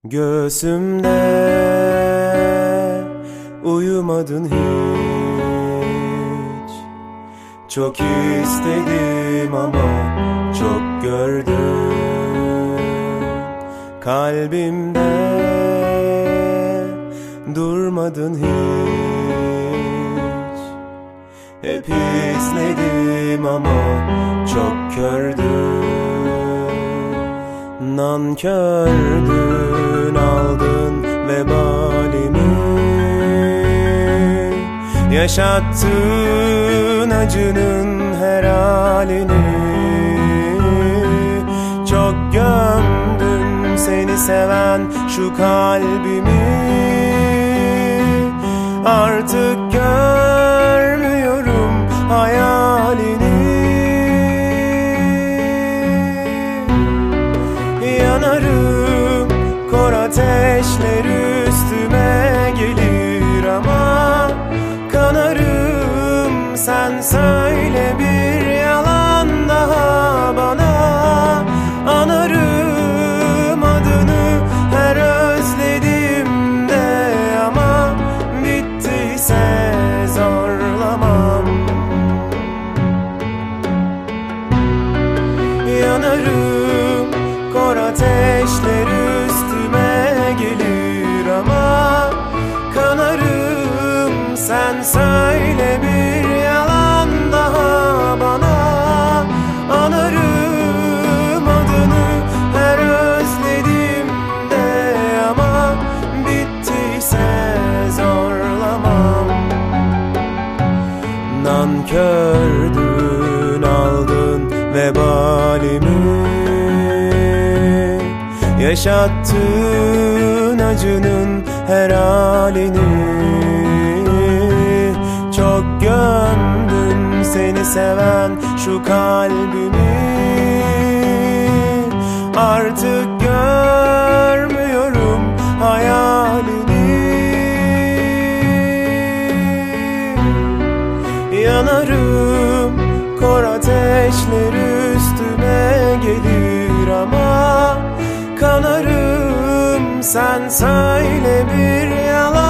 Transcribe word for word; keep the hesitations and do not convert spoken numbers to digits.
Göğsümde uyumadın hiç. Çok istedim ama çok gördüm. Kalbimde durmadın hiç. Hep izledim ama çok kördüm. Nankördün, aldın vebalimi. Yaşattın acının her halini. Çok gömdün seni seven şu kalbimi. Artık görmüyorum hayalini. Yanarım, kor ateşler üstüme gelir ama kanarım. Sen söyle bir yalan daha bana. Anarım adını her özlediğimde ama bittiyse zorlamam. Yanarım, kor ateşler üstüme gelir ama kanarım. Sen söyle bir yalan daha bana. Anarım adını her özlediğimde ama bittiyse zorlamam. Nankördün, aldın vebalimi. Yaşattın acının her halini. Çok gömdün seni seven şu kalbimi. Artık görmüyorum hayalini. Yanarım, kor ateşler üstüme gelir ama kanarım. Sen söyle bir yalan